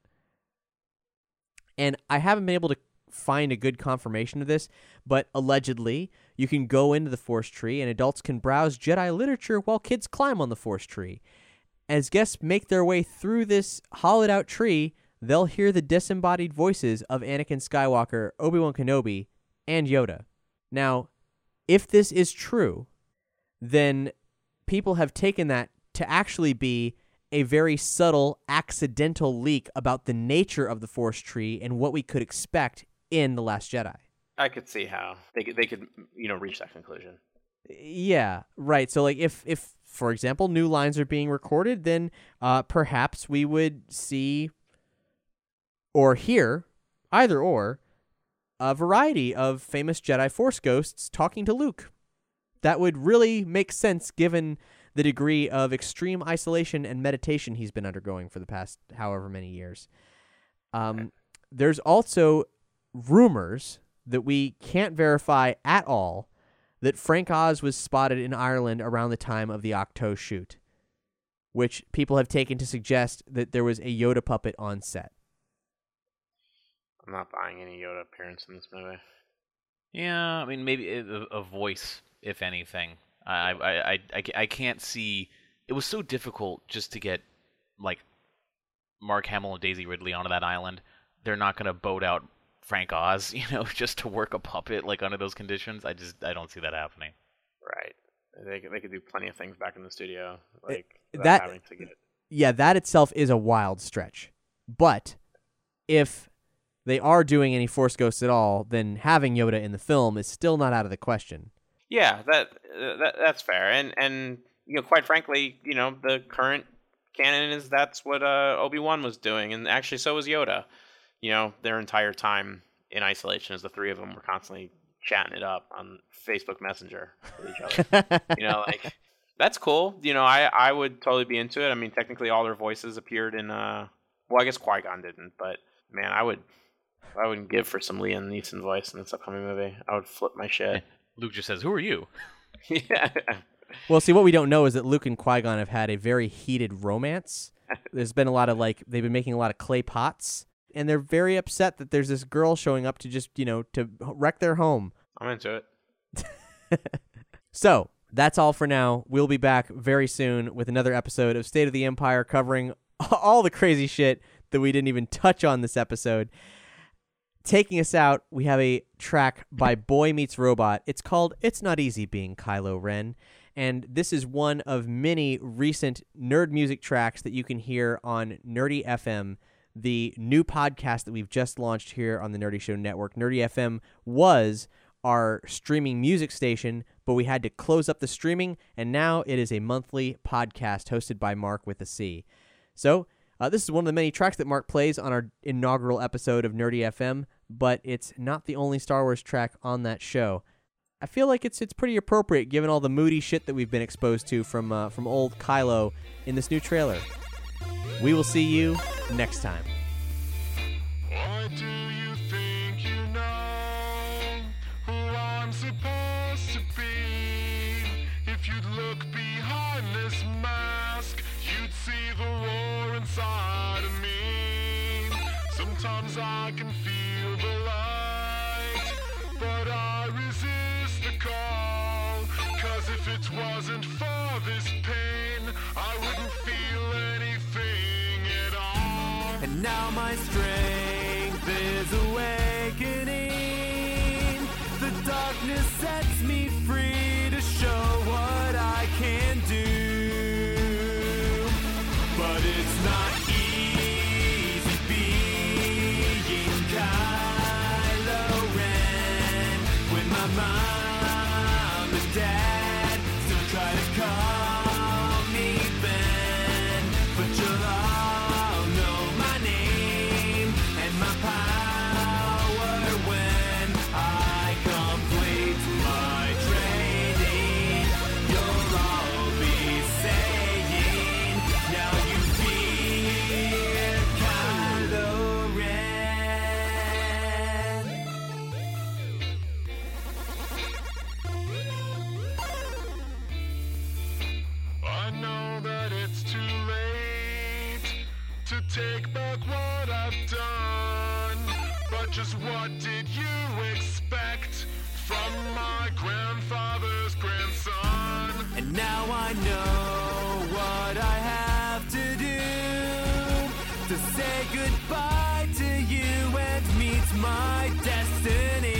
And I haven't been able to find a good confirmation of this, but allegedly you can go into the force tree and adults can browse Jedi literature while kids climb on the force tree. As guests make their way through this hollowed out tree, they'll hear the disembodied voices of Anakin Skywalker, Obi-Wan Kenobi, and Yoda. Now, if this is true, then people have taken that to actually be a very subtle, accidental leak about the nature of the Force tree and what we could expect in The Last Jedi. I could see how they could, they could, you know, reach that conclusion. Yeah, right. So, like, if, if for example, new lines are being recorded, then uh, perhaps we would see or hear, either or, a variety of famous Jedi Force ghosts talking to Luke. That would really make sense given the degree of extreme isolation and meditation he's been undergoing for the past however many years. Um, there's also rumors that we can't verify at all that Frank Oz was spotted in Ireland around the time of the Octo shoot, which people have taken to suggest that there was a Yoda puppet on set. I'm not buying any Yoda appearance in this movie. Yeah, I mean, maybe a, a voice, if anything. I, I, I, I, I can't see. It was so difficult just to get, like, Mark Hamill and Daisy Ridley onto that island. They're not going to boat out Frank Oz, you know, just to work a puppet, like, under those conditions. I just, I don't see that happening. Right. They could, they could do plenty of things back in the studio, like, It, without that, having to get... Yeah, that itself is a wild stretch. But if they are doing any Force Ghosts at all, then having Yoda in the film is still not out of the question. Yeah, that, uh, that that's fair. And, and, you know, quite frankly, you know, the current canon is that's what uh, Obi-Wan was doing, and actually so was Yoda. You know, their entire time in isolation as the three of them were constantly chatting it up on Facebook Messenger with each other. You know, like, that's cool. You know, I, I would totally be into it. I mean, technically all their voices appeared in, uh, well, I guess Qui-Gon didn't, but, man, I would, I wouldn't give for some Liam Neeson voice in this upcoming movie. I would flip my shit. Luke just says, "Who are you?" Yeah. Well, see, what we don't know is that Luke and Qui-Gon have had a very heated romance. There's been a lot of, like, they've been making a lot of clay pots, and they're very upset that there's this girl showing up to just, you know, to wreck their home. I'm into it. So, That's all for now. We'll be back very soon with another episode of State of the Empire covering all the crazy shit that we didn't even touch on this episode. Taking us out, we have a track by Boy Meets Robot. It's called It's Not Easy Being Kylo Ren. And this is one of many recent nerd music tracks that you can hear on Nerdy F M, the new podcast that we've just launched here on the Nerdy Show Network. Nerdy F M was our streaming music station, but we had to close up the streaming, and now it is a monthly podcast hosted by Mark with a C. So uh, this is one of the many tracks that Mark plays on our inaugural episode of Nerdy F M, but it's not the only Star Wars track on that show. I feel like it's it's pretty appropriate given all the moody shit that we've been exposed to from uh, from old Kylo in this new trailer. We will see you next time. What do you think you know who I'm supposed to be? If you'd look behind this mask, you'd see the war inside of me. Sometimes I can feel the light, but I resist the call. Cause if it wasn't for this pain, I wouldn't feel anything at all. And now my strength is awakening. The darkness sets me free to show what I can do. But it's not easy being Kylo Ren when my mom and dad still try to call me Ben. But you'll all know my name and my power when I complete my training. You'll all be saying, now you fear Kylo Ren. I know that it's too late to take back what I've done. But just what did you expect from my grandfather's grandson? And now I know what I have to do to say goodbye to you and meet my destiny.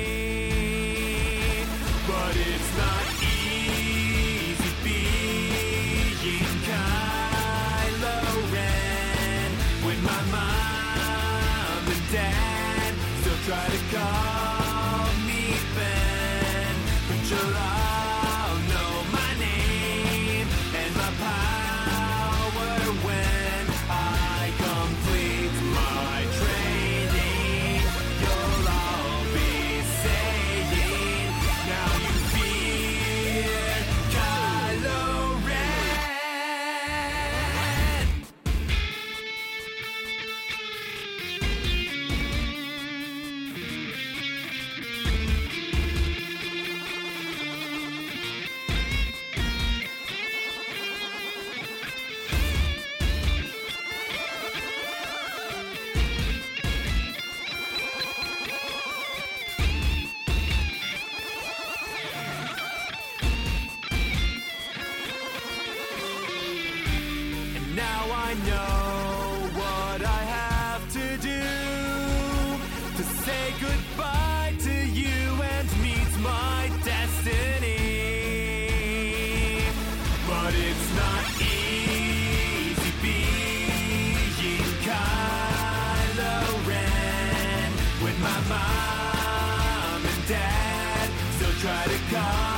But it's not easy being Kylo Ren when my mom and dad still try to call me Ben. But you'll all know my name and my power when I complete my training. You'll all be saying, now you fear Kylo Ren. And now I know what I have to do to say goodbye to you and meet my destiny. But it's not easy being Kylo Ren when my mom and dad still try to call